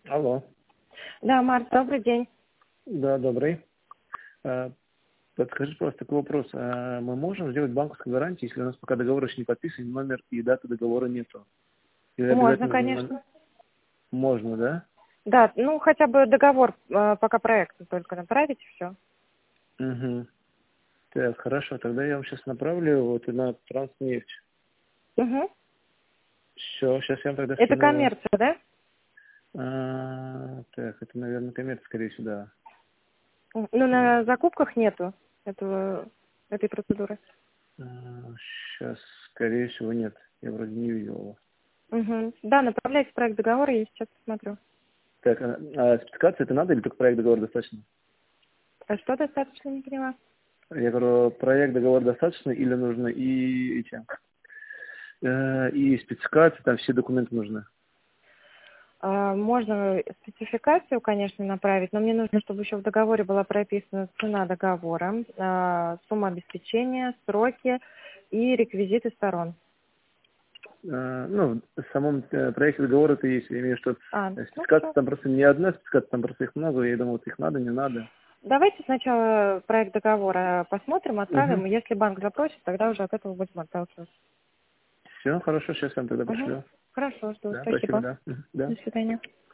Алло. Да, Март, добрый день. Да, добрый. Подскажи, просто такой вопрос. Мы можем сделать банковскую гарантию, если у нас пока договор еще не подписан, номер и даты договора нету? Или Можно, обязательно конечно. Можно, да? Да, ну хотя бы договор, пока проект только направить, и все. Угу. Так, хорошо. Тогда я вам сейчас направлю вот на Транснефть. Угу. Все, сейчас я вам тогда Это скину. коммерция, да? Так, это, наверное, коммерция, скорее всего, да. Ну, на закупках нету этой процедуры. Сейчас, скорее всего, нет. Я вроде не видел его. Угу. Да, направляйте проект договора, я сейчас посмотрю. Так, спецификация это надо или только проект договора достаточно? А что достаточно, не поняла? Я говорю, проект договор достаточно или нужно и спецификации, там все документы нужны? Можно спецификацию, конечно, направить, но мне нужно, чтобы еще в договоре была прописана цена договора, сумма обеспечения, сроки и реквизиты сторон. Ну, в самом проекте договора это есть, я имею в виду, что Ну спецификация все. там просто не одна спецификация, там просто их много, я думал, вот их надо, не надо. Давайте сначала проект договора посмотрим, Угу. отправим, и если банк запросит, тогда уже от этого будем отталкиваться. Все, хорошо, сейчас я вам тогда Угу. пришлю. Хорошо, жду. Да, спасибо, Спасибо. да. Мгм. Да. До свидания.